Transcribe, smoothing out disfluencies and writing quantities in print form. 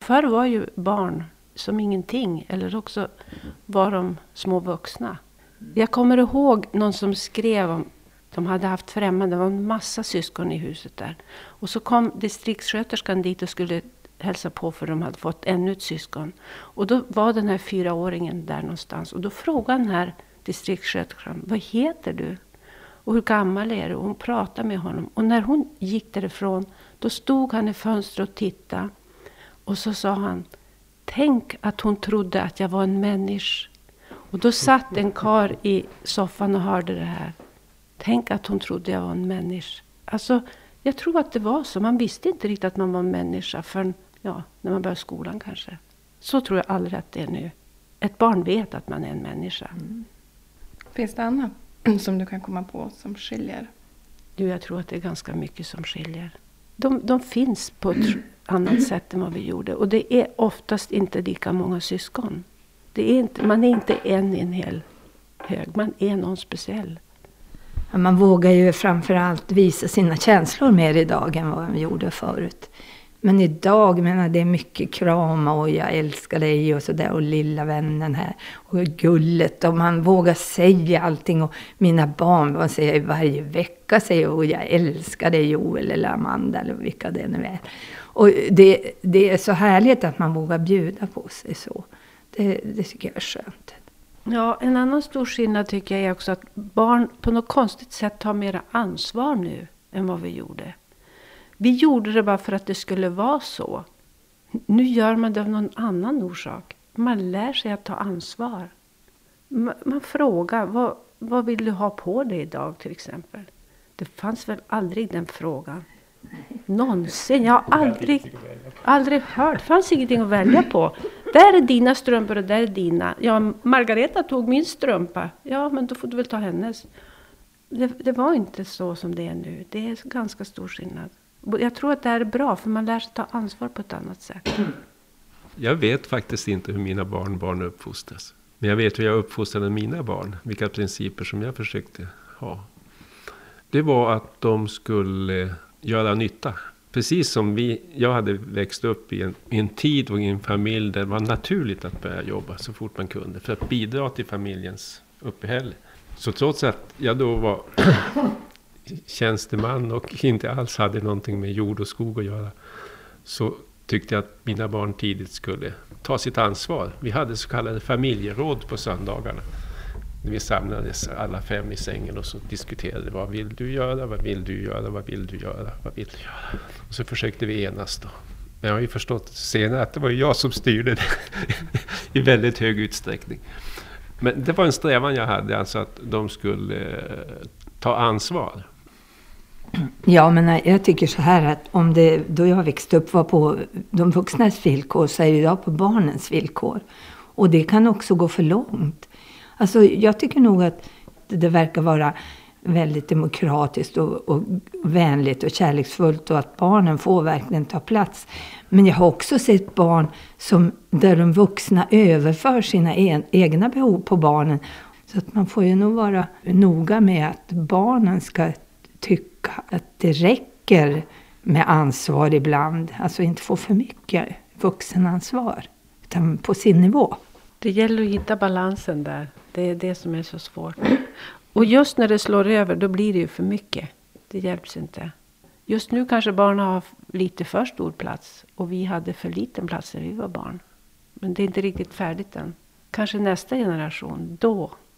Förr var ju barn som ingenting, eller också var de små vuxna. Jag kommer ihåg någon som skrev om, de hade haft främmande, det var en massa syskon i huset där. Och så kom distriktssköterskan dit och skulle hälsa på för de hade fått ännu ett syskon. Och då var den här 4-åringen där någonstans. Och då frågade den här distriktssköterskan, vad heter du? Och hur gammal är du? Och hon pratade med honom. Och när hon gick därifrån, då stod han i fönstret och tittade. Och så sa han, tänk att hon trodde att jag var en människa. Och då satt en kar i soffan och hörde det här. Tänk att hon trodde jag var en människa. Alltså, jag tror att det var så. Man visste inte riktigt att man var en människa förrän när man började skolan kanske. Så tror jag aldrig att det är nu. Ett barn vet att man är en människa. Mm. Finns det annat som du kan komma på som skiljer? Jag tror att det är ganska mycket som skiljer. De finns på ett annat sätt än vad vi gjorde. Och det är oftast inte lika många syskon. Man är inte en i en hel hög. Man är någon speciell. Ja, man vågar ju framförallt visa sina känslor mer idag än vad man gjorde förut. Men idag, det är mycket kram och jag älskar dig och sådär. Och lilla vännen här och gullet. Och man vågar säga allting. Och mina barn säger varje vecka och jag älskar dig Joel eller Amanda eller vilka det nu är. Och det är så härligt att man vågar bjuda på sig så. Det tycker jag är skönt. Ja, en annan stor skillnad tycker jag är också att barn på något konstigt sätt tar mer ansvar nu än vad vi gjorde. Vi gjorde det bara för att det skulle vara så. Nu gör man det av någon annan orsak. Man lär sig att ta ansvar. Man frågar, vad vill du ha på dig idag till exempel? Det fanns väl aldrig den frågan. Någonsin. Jag har aldrig hört. Det fanns ingenting att välja på. Där är dina strumpor och där är dina. Ja, Margareta tog min strumpa. Ja, men då får du väl ta hennes. Det var inte så som det är nu. Det är ganska stor skillnad. Jag tror att det här är bra för man lär sig ta ansvar på ett annat sätt. Jag vet faktiskt inte hur mina barn uppfostras. Men jag vet hur jag uppfostrade mina barn. Vilka principer som jag försökte ha. Det var att de skulle göra nytta. Precis som jag hade växt upp i en tid och i en familj där det var naturligt att börja jobba så fort man kunde. För att bidra till familjens uppehälle. Så trots att jag då var tjänsteman och inte alls hade någonting med jord och skog att göra. Så tyckte jag att mina barn tidigt skulle ta sitt ansvar. Vi hade så kallade familjeråd på söndagarna. Vi samlades alla 5 i sängen och så diskuterade vad vill du göra, vad vill du göra, vad vill du göra, vad vill du göra. Och så försökte vi enas då. Men jag har ju förstått senare att det var jag som styrde det i väldigt hög utsträckning. Men det var en strävan jag hade, alltså att de skulle ta ansvar. Ja, men jag tycker så här att då jag växte upp var på de vuxnas villkor så är det idag på barnens villkor. Och det kan också gå för långt. Alltså jag tycker nog att det verkar vara väldigt demokratiskt och vänligt och kärleksfullt och att barnen får verkligen ta plats. Men jag har också sett barn där de vuxna överför sina egna behov på barnen. Så att man får ju nog vara noga med att barnen ska tycka att det räcker med ansvar ibland. Alltså inte få för mycket vuxenansvar utan på sin nivå. Det gäller att hitta balansen där. Det är det som är så svårt. Och just när det slår över, då blir det ju för mycket. Det hjälps inte. Just nu kanske barnen har lite för stor plats. Och vi hade för liten plats när vi var barn. Men det är inte riktigt färdigt än. Kanske nästa generation, då